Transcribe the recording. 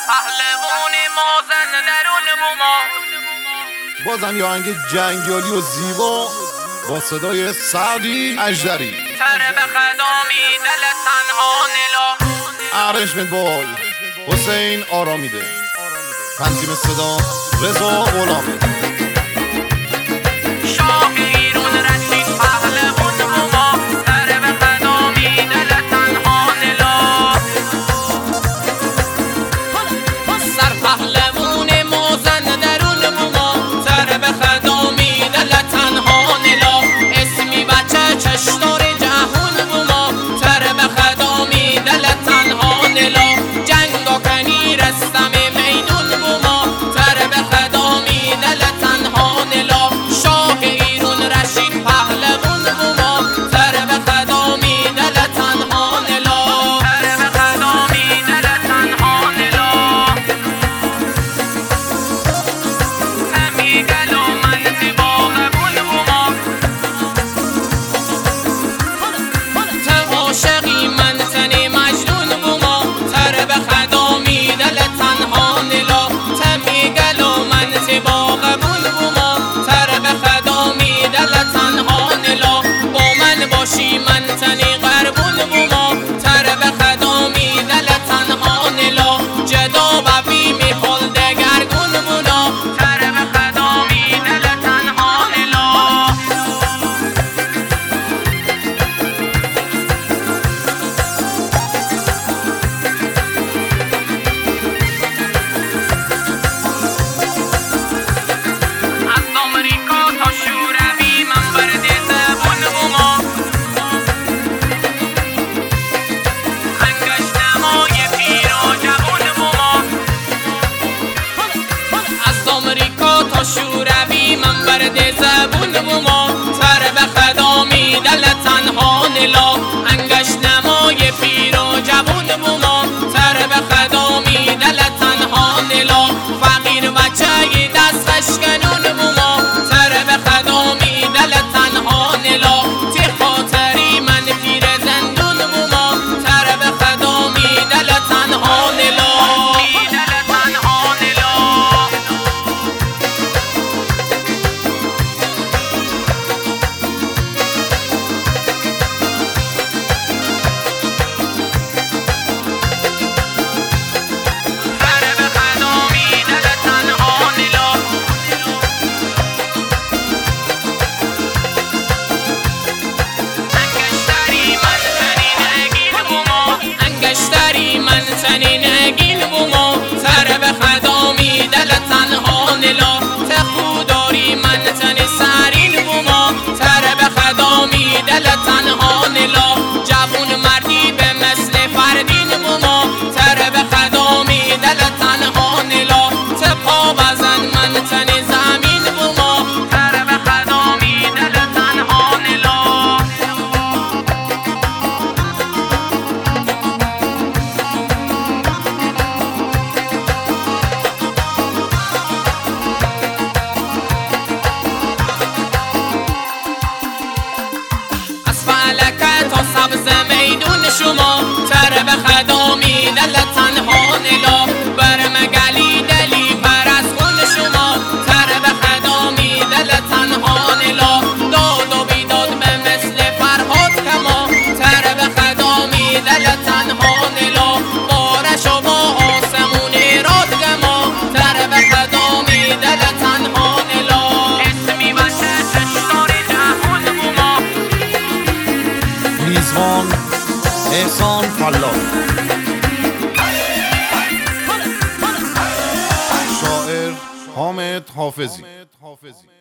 پهلوانی مازن درون بوما بازم یه آهنگ جنگیالی و زیبا با صدای سعدی اژدری. تره به خدامی دل تنها نلا. ارنجمنت بای حسین آرامیده. تنظیم صدا رضا غلامی. شاه ایران رشید پهلوان بوما تره به خدامی دل تنها نلا. سر پهلوان مازن درون بوما تره به خدامی دل تنها نلا. اسمی بچه چشدار جهون بوما تره به خدامی دل تنها نلا. جنگا کنی رستم میدون بوما تره به خدامی دل تنها نلا. شاه ایران رشید پهلوان بوما تره به خدامی دل تنها نلا. تره به خدامی دل تنها نلا. تمی گلو من زیبا قبول بوما تم عاشقی من تنی مجنون بوما تره به خدامی دل تنها نلا. تمی گلو من زیبا قبول بوما تره به خدامی دل تنها نلا. با من باشی من تنی قربون بوما تره به خدامی دل تنها نلا. جدا و بیمی حال دگرگون بونا تره به خدامی دل تنها نلا. از آمریکا تا شوروی من برد زبون بوما انگشت نمای پیر و جوون بوما. از آمریکا تا شوروی من برد زبون بوما تره به خدامی دل تنها نلا. انگشت نمای پیر و جوون بوما تره به خدامی دل تنها نلا. فقیر بچه دستش کنون بوما تره به خدامی دل تنها نلا. تی خاطری من پیر زندون بوما تره به خدامی دل تنها نلا. دل تنها نلا. تره به خدامی دل تنها نلا. انگشتری من تنین اگین بوما انگشتری من تنین اگین بوما تره به خدامی دل تنها نلا. تخوداری من تن سرین بوما تره به خدامی دل تنها نلا. جوون مردی به مثل فردین بوما تره به خدامی دل تنها نلا. تپا بزن من تن زمین بوما تره به خدامی دل تنها نلا. از فلکه تا سبز میدون شما تره به خدامی دل تنها نلا. برمگلی دلی بر از خون شما تره به خدامی دل تنها نلا. داد و بیداد به مثل فرهاد کما تره به خدامی دل تنها نلا. بارش و با آسمون راد گما تره به خدامی دل تنها نلا. اسمی بچه چشدار جهون بوما میزبان احسان فلاح. شاعر حامد حافظی.